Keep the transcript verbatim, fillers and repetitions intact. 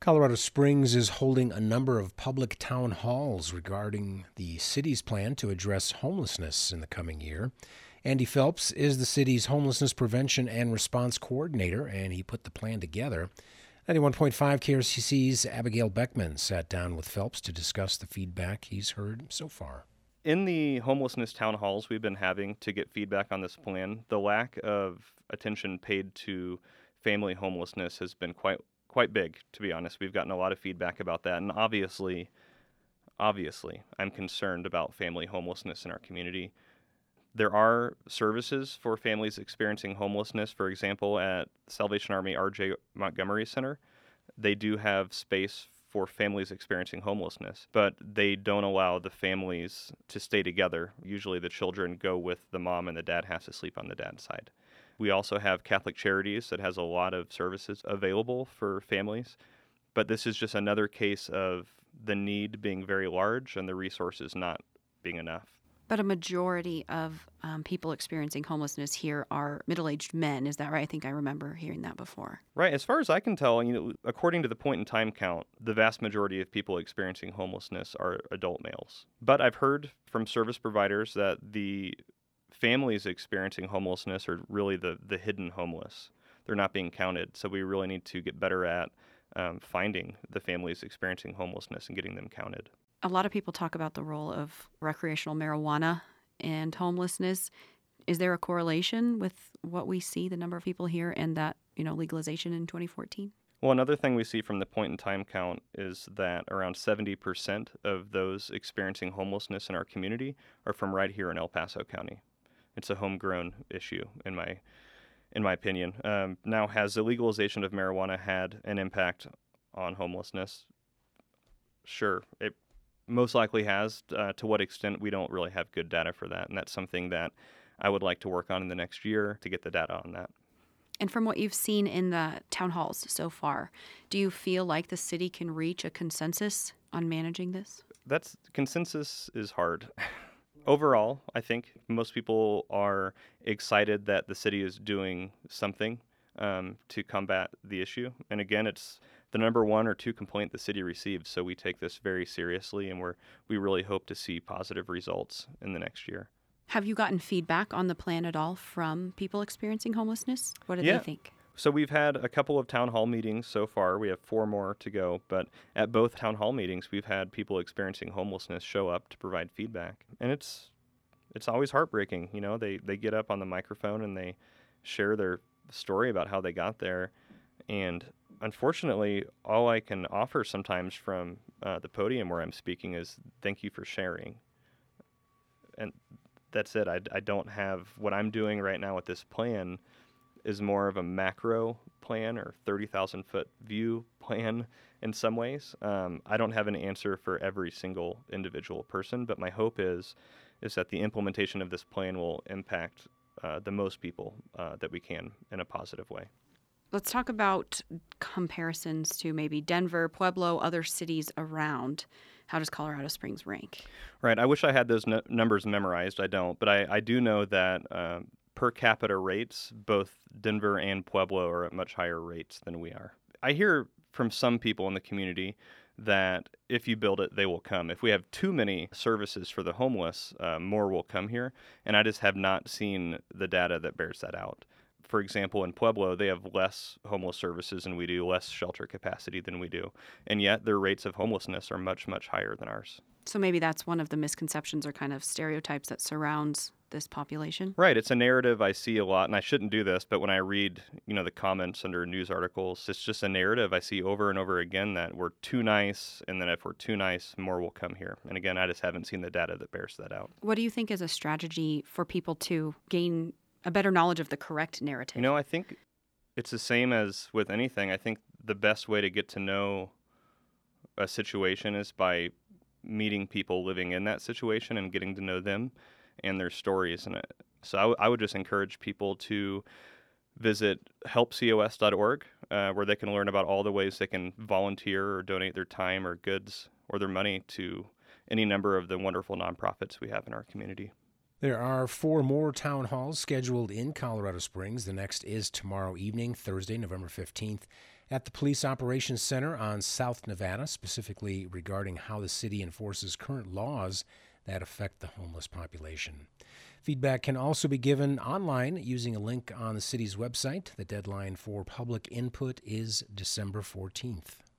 Colorado Springs is holding a number of public town halls regarding the city's plan to address homelessness in the coming year. Andy Phelps is the city's homelessness prevention and response coordinator, and he put the plan together. ninety-one point five K R C C's Abigail Beckman sat down with Phelps to discuss the feedback he's heard so far. In the homelessness town halls we've been having to get feedback on this plan, the lack of attention paid to family homelessness has been quite quite big, to be honest. We've gotten a lot of feedback about that, and obviously, obviously, I'm concerned about family homelessness in our community. There are services for families experiencing homelessness. For example, at Salvation Army R J Montgomery Center, they do have space for families experiencing homelessness, but they don't allow the families to stay together. Usually the children go with the mom and the dad has to sleep on the dad's side. We also have Catholic Charities that has a lot of services available for families, but this is just another case of the need being very large and the resources not being enough. But a majority of um, people experiencing homelessness here are middle-aged men. Is that right? I think I remember hearing that before. Right. As far as I can tell, you know, according to the point in time count, the vast majority of people experiencing homelessness are adult males. But I've heard from service providers that the families experiencing homelessness are really the, the hidden homeless. They're not being counted. So we really need to get better at um, finding the families experiencing homelessness and getting them counted. A lot of people talk about the role of recreational marijuana and homelessness. Is there a correlation with what we see, the number of people here, and that, you know, legalization in twenty fourteen? Well, another thing we see from the point in time count is that around seventy percent of those experiencing homelessness in our community are from right here in El Paso County. It's a homegrown issue, in my in my opinion. Um, now, has the legalization of marijuana had an impact on homelessness? Sure, it most likely has. Uh, to what extent, we don't really have good data for that, and that's something that I would like to work on in the next year to get the data on that. And from what you've seen in the town halls so far, do you feel like the city can reach a consensus on managing this? That's consensus is hard. Overall, I think most people are excited that the city is doing something um, to combat the issue. And again, it's the number one or two complaint the city receives, so we take this very seriously, and we're we really hope to see positive results in the next year. Have you gotten feedback on the plan at all from people experiencing homelessness? What do yeah. they think? So we've had a couple of town hall meetings so far. We have four more to go, but at both town hall meetings, we've had people experiencing homelessness show up to provide feedback, and it's it's always heartbreaking. You know, they they get up on the microphone and they share their story about how they got there, and unfortunately, all I can offer sometimes from uh, the podium where I'm speaking is thank you for sharing. And that's it. I, I don't have what I'm doing right now with this plan is more of a macro plan or thirty thousand foot view plan in some ways. Um, I don't have an answer for every single individual person, but my hope is is that the implementation of this plan will impact uh, the most people uh, that we can in a positive way. Let's talk about comparisons to maybe Denver, Pueblo, other cities around. How does Colorado Springs rank? Right. I wish I had those n- numbers memorized. I don't. But I, I do know that um, per capita rates, both Denver and Pueblo are at much higher rates than we are. I hear from some people in the community that if you build it, they will come. If we have too many services for the homeless, uh, more will come here. And I just have not seen the data that bears that out. For example, in Pueblo, they have less homeless services than we do, less shelter capacity than we do. And yet their rates of homelessness are much, much higher than ours. So maybe that's one of the misconceptions or kind of stereotypes that surrounds this population? Right. It's a narrative I see a lot, and I shouldn't do this, but when I read, you know, the comments under news articles, it's just a narrative I see over and over again that we're too nice, and then if we're too nice, more will come here. And again, I just haven't seen the data that bears that out. What do you think is a strategy for people to gain a better knowledge of the correct narrative? You know, I think it's the same as with anything. I think the best way to get to know a situation is by meeting people living in that situation and getting to know them and their stories. And so I, w- I would just encourage people to visit help c o s dot org, uh, where they can learn about all the ways they can volunteer or donate their time or goods or their money to any number of the wonderful nonprofits we have in our community. There are four more town halls scheduled in Colorado Springs. The next is tomorrow evening, Thursday, November fifteenth, at the Police Operations Center on South Nevada, specifically regarding how the city enforces current laws that affect the homeless population. Feedback can also be given online using a link on the city's website. The deadline for public input is December fourteenth.